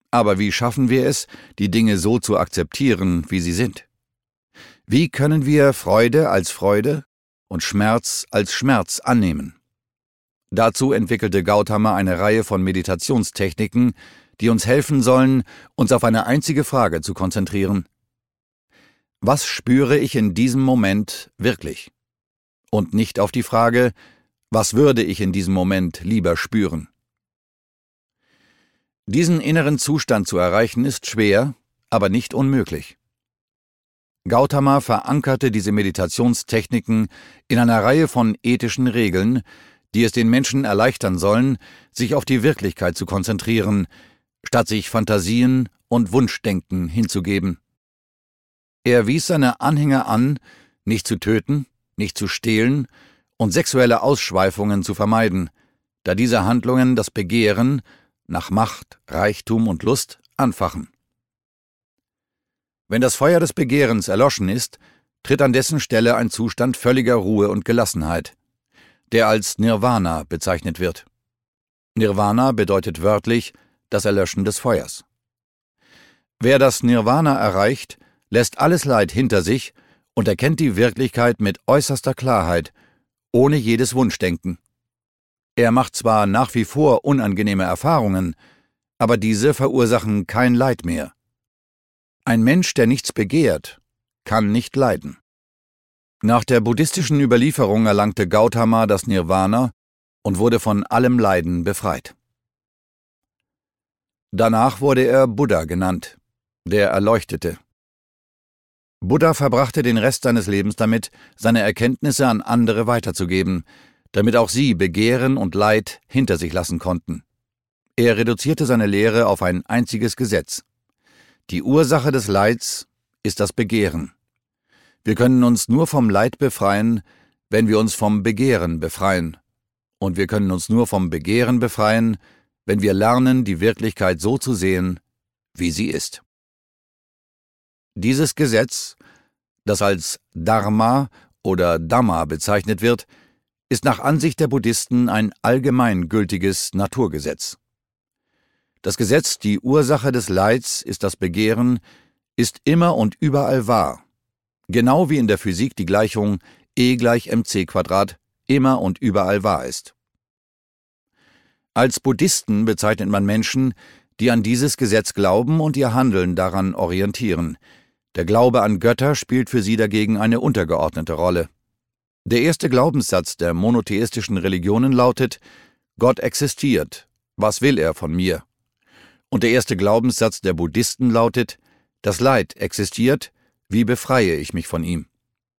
Aber wie schaffen wir es, die Dinge so zu akzeptieren, wie sie sind? Wie können wir Freude als Freude und Schmerz als Schmerz annehmen? Dazu entwickelte Gautama eine Reihe von Meditationstechniken, die uns helfen sollen, uns auf eine einzige Frage zu konzentrieren. Was spüre ich in diesem Moment wirklich? Und nicht auf die Frage, was würde ich in diesem Moment lieber spüren? Diesen inneren Zustand zu erreichen ist schwer, aber nicht unmöglich. Gautama verankerte diese Meditationstechniken in einer Reihe von ethischen Regeln, die es den Menschen erleichtern sollen, sich auf die Wirklichkeit zu konzentrieren, statt sich Fantasien und Wunschdenken hinzugeben. Er wies seine Anhänger an, nicht zu töten, nicht zu stehlen und sexuelle Ausschweifungen zu vermeiden, da diese Handlungen das Begehren nach Macht, Reichtum und Lust anfachen. Wenn das Feuer des Begehrens erloschen ist, tritt an dessen Stelle ein Zustand völliger Ruhe und Gelassenheit, der als Nirvana bezeichnet wird. Nirvana bedeutet wörtlich das Erlöschen des Feuers. Wer das Nirvana erreicht, lässt alles Leid hinter sich und erkennt die Wirklichkeit mit äußerster Klarheit, ohne jedes Wunschdenken. Er macht zwar nach wie vor unangenehme Erfahrungen, aber diese verursachen kein Leid mehr. Ein Mensch, der nichts begehrt, kann nicht leiden. Nach der buddhistischen Überlieferung erlangte Gautama das Nirvana und wurde von allem Leiden befreit. Danach wurde er Buddha genannt, der Erleuchtete. Buddha verbrachte den Rest seines Lebens damit, seine Erkenntnisse an andere weiterzugeben, damit auch sie Begehren und Leid hinter sich lassen konnten. Er reduzierte seine Lehre auf ein einziges Gesetz. Die Ursache des Leids ist das Begehren. Wir können uns nur vom Leid befreien, wenn wir uns vom Begehren befreien. Und wir können uns nur vom Begehren befreien, wenn wir lernen, die Wirklichkeit so zu sehen, wie sie ist. Dieses Gesetz, das als Dharma oder Dhamma bezeichnet wird, ist nach Ansicht der Buddhisten ein allgemeingültiges Naturgesetz. Das Gesetz, die Ursache des Leids ist das Begehren, ist immer und überall wahr. Genau wie in der Physik die Gleichung E = mc² immer und überall wahr ist. Als Buddhisten bezeichnet man Menschen, die an dieses Gesetz glauben und ihr Handeln daran orientieren. Der Glaube an Götter spielt für sie dagegen eine untergeordnete Rolle. Der erste Glaubenssatz der monotheistischen Religionen lautet: Gott existiert, was will er von mir? Und der erste Glaubenssatz der Buddhisten lautet: Das Leid existiert, wie befreie ich mich von ihm?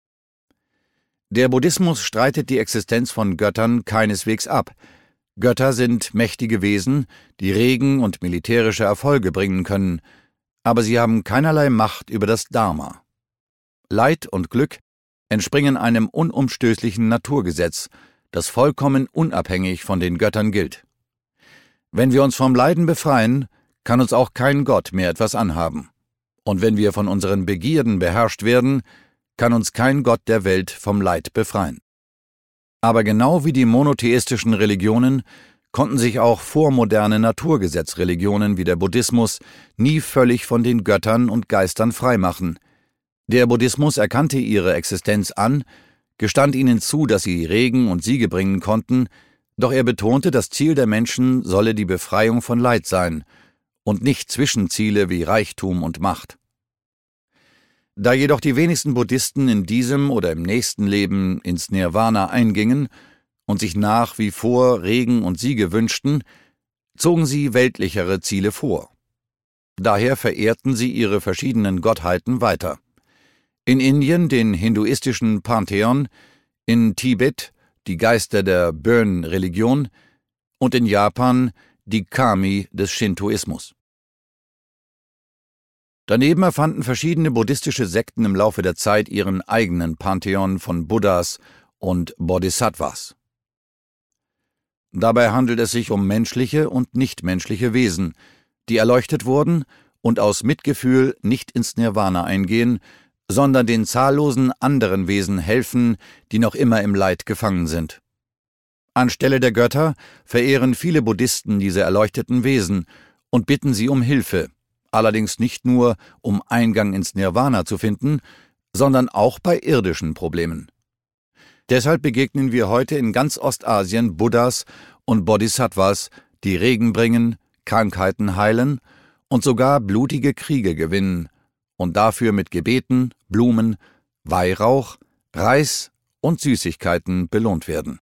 Der Buddhismus streitet die Existenz von Göttern keineswegs ab. Götter sind mächtige Wesen, die Regen und militärische Erfolge bringen können, aber sie haben keinerlei Macht über das Dharma. Leid und Glück entspringen einem unumstößlichen Naturgesetz, das vollkommen unabhängig von den Göttern gilt. Wenn wir uns vom Leiden befreien, kann uns auch kein Gott mehr etwas anhaben. Und wenn wir von unseren Begierden beherrscht werden, kann uns kein Gott der Welt vom Leid befreien. Aber genau wie die monotheistischen Religionen konnten sich auch vormoderne Naturgesetzreligionen wie der Buddhismus nie völlig von den Göttern und Geistern freimachen. Der Buddhismus erkannte ihre Existenz an, gestand ihnen zu, dass sie Regen und Siege bringen konnten, doch er betonte, das Ziel der Menschen solle die Befreiung von Leid sein und nicht Zwischenziele wie Reichtum und Macht. Da jedoch die wenigsten Buddhisten in diesem oder im nächsten Leben ins Nirvana eingingen und sich nach wie vor Regen und Siege wünschten, zogen sie weltlichere Ziele vor. Daher verehrten sie ihre verschiedenen Gottheiten weiter. In Indien den hinduistischen Pantheon, in Tibet die Geister der Bön-Religion und in Japan die Kami des Shintoismus. Daneben erfanden verschiedene buddhistische Sekten im Laufe der Zeit ihren eigenen Pantheon von Buddhas und Bodhisattvas. Dabei handelt es sich um menschliche und nichtmenschliche Wesen, die erleuchtet wurden und aus Mitgefühl nicht ins Nirvana eingehen, sondern den zahllosen anderen Wesen helfen, die noch immer im Leid gefangen sind. Anstelle der Götter verehren viele Buddhisten diese erleuchteten Wesen und bitten sie um Hilfe, allerdings nicht nur, um Eingang ins Nirvana zu finden, sondern auch bei irdischen Problemen. Deshalb begegnen wir heute in ganz Ostasien Buddhas und Bodhisattvas, die Regen bringen, Krankheiten heilen und sogar blutige Kriege gewinnen und dafür mit Gebeten, Blumen, Weihrauch, Reis und Süßigkeiten belohnt werden.